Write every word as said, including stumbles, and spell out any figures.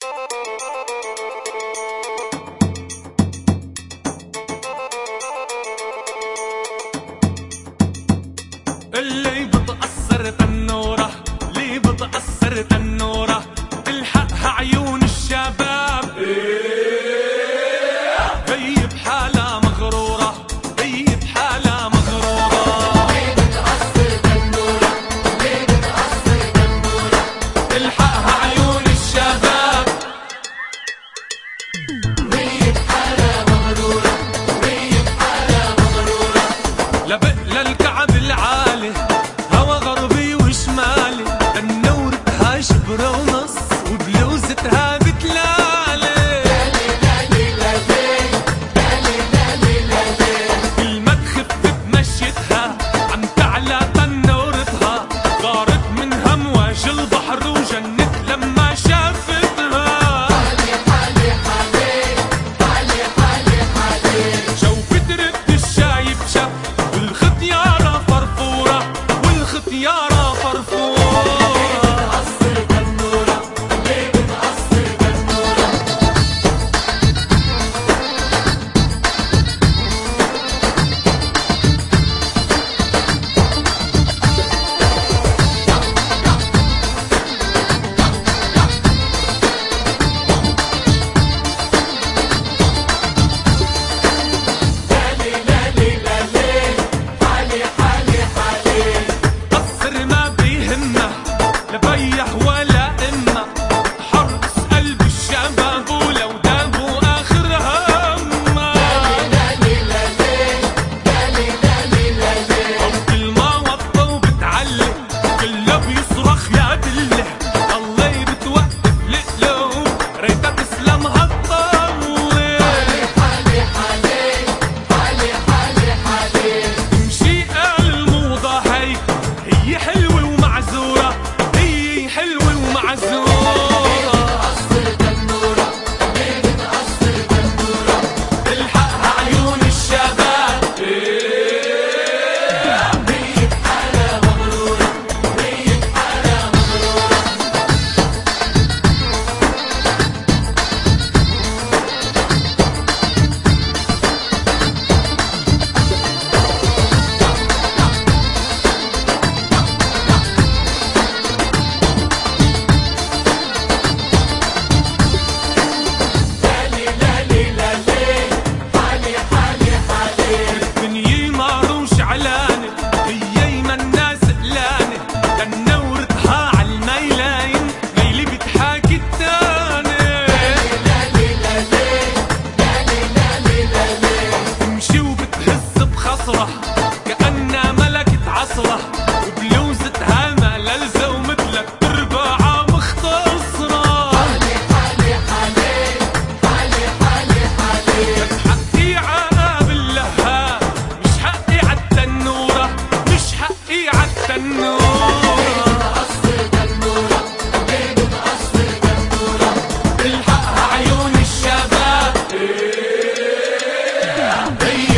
اللي بتأثر تنورة، اللي بتأثر تنورة، تلحقها عيون الشباب. هي بحالها مغرورة، هي بحالها مغرورة. ليه بتأثر تنورة، ليه بتأثر تنورة، تلحقها عيون الشباب. هي بحالها مغرورة، هي بحالها مغرورة. لبق للكعب العالي، هوا غربي وشمالي، تنورتها شبرة ونص وبلوزتها بتلالي. لالي لالي لالي، لالي لالي لالي. كل ما تخف بمشيتها عم تعلى تنورتها، غارت من همواج البحر وجنت لما شافتها. حالي حالي حالي، حالي حالي حالي. شوفت رد الشايب شاف والختيارة فرفورة، والختيارة فرفورة. بتأثر تنورة، ليه بتأثر تنورة. لالي لالي لالي، حالي حالي حالي. قصر ما بيهمه لبيح ولا إمه، حرص قلب الشباب ولو دابوا آخر همه. لالي لالي، لالي لالي لالي. كل ما وطى وبتعلي كله بيصرخ يا دله، الله بتوقف القلوب ريتها تسلم هالطاولة. حالي حالي، حالي حالي حالي. تمشي قال الموضة هي هي حلوة ومعزورة، هي حلوة ومعزورة. بتأثر تنورة، ليه بتأثر تنورة. تلحقها عيون الشباب. هي بحالها مغرورة، هي بحالها مغرورة. لالي لالي لالي، حالي حالي حالي. الدنيا معروش علانة، هي ما الناس قلانة، تنورتها عالميلاين ميلي بتحاكي التاني. لالي لالي، لالي لالي لالي. تمشي وبتهز بخصرة كأنها ملكة عصرة، وبلوزتها ما للزة ومثلك ترباعة مختصرة. حالي حالي حالي، حالي حالي حالي. حقي عقاب اللهاب، مش حقي عالتنورة، مش حقي عالتنورة. بتأثر تنورة، ليه بتأثر تنورة. تلحقها عيون الشباب. هي